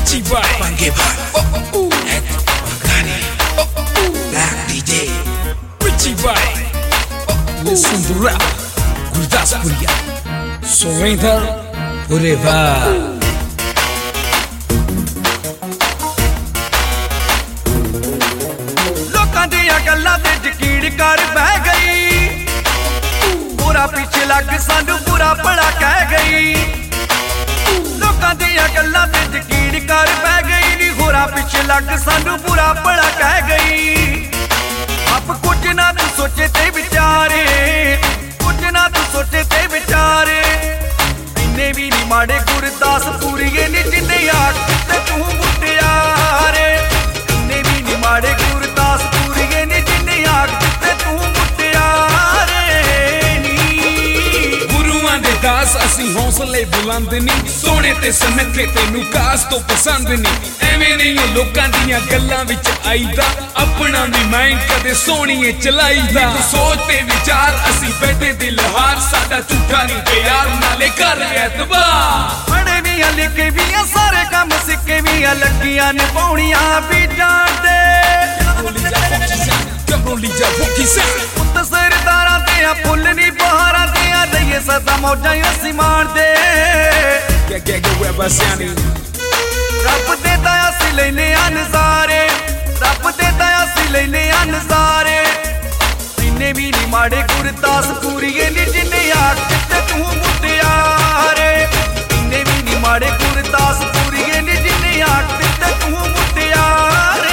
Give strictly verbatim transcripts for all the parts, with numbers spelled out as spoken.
Richie Boy, Pange Bar, et Pangani, Black D J, Richie Boy. Listen to rap, Gurdaspuriya, Surrender forever. गल्लां ते यकीन कर बह गई पूरा पीछे लग सानू बुरा भला कह गई लोकां दियां गल्लां ते यकीन कर बह गई नी होरा पीछे लग सानू बुरा भला कह गई आप कुछ ना तू सोचे ते विचारे कुछ ना तू सोचे ते विचारे इन्ने भी नी माड़े गुरदासपुरिये नी जिन्ने आख ते तू मुटियारे इन्ने भी नी माड़े गुरदासपुर दास असी हौसले बुलंद नी सोने ते सनखे तेनू कास तो पसंद नी एवें नहीं लोकां दियां गल्लां विच आईदा अपना भी माइंड कदे सोहणीए चलाईदा तू सोच ते विचार असी बैठे दिल हार साडा झूठा नहीं प्यार नाले कर एतबार पढ़े भी लिखे भी सारे काम सिक्के भी लगियां निभाउणियां भी जाणदे कमरोली जा फुकी सा पुत सरदारां ते फुੱਲ नहीं बहारां ते लईए सदा मौजां असी माणदे क्या क्या गए बसियानी रब दे दया असी लैने नज़ारे रब दे दया असी लैने नज़ारे इन्ने भी नहीं माड़े गुरदासपुरिये नी जिन्ने आख ते तू मुटियारे इन्ने भी नहीं माड़े गुरदासपुरिये नी जिन्ने आख ते तू मुटियारे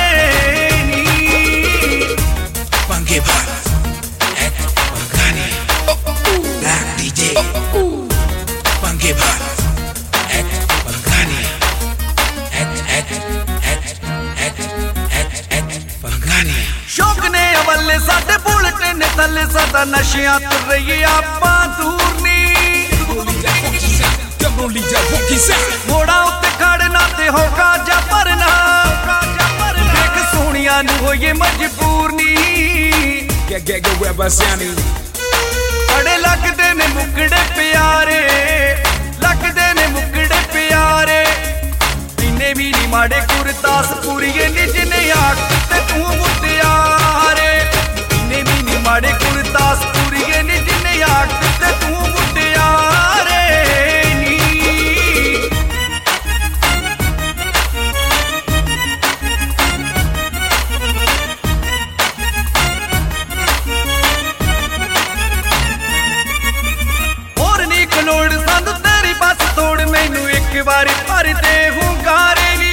Pange Bar, et Pangani, Black D J, Pange Bar, et Pangani, et et et et et et Pangani. शौक ने अवले साडे बुलेट ने थले साडा नशियां तुर रही आपां दूर नी कमरोली जा फुकी सा मोड़ा उत्ते खड़ना ते होगा जा भरना देख सोहणियां नू होइए मजबूर नी क्या क्या गए बसियानी बड़े लगदे ने मुकड़े प्यारे लगदे ने मुकड़े प्यारे इन्ने भी नी माड़े गुरदासपुरिये नी जिन्ने आख ते तू मुटियारे इन्ने भी नी माड़े गुरदासपुरिये नी जिन्ने आख ते तू मुटियारे नी लोड़ सानू तेरी बस तोड़ मैनू एक बारी भर दे हूं गारे नी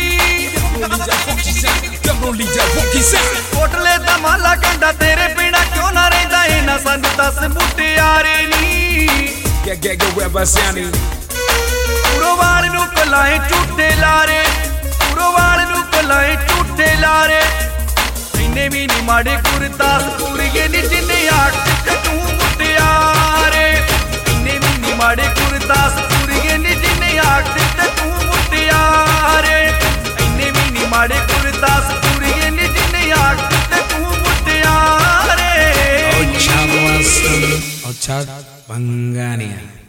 कमरोली जा फुकी सा कोटले दा माला कंडा तेरे बिना क्यों ना रहिंदा ए ना सानू दस मुटियारे नी क्या क्या गए बसियानी पुरोवाल नू कलाए झूठे लारे पुरोवाल नू कलाए झूठे लारे इन्ने भी नी माड़े गुरदासपुरिये नी जिन्ने आख ते तू मुटियारे इन्ने भी नी माड़े गुरदासपुरिये नी जिन्ने आख ते तू मुटियारे इन्ने भी नी माड़े गुरदासपुरिये नी जिन्ने आख ते तू मुटियारे अच्छा Pangani.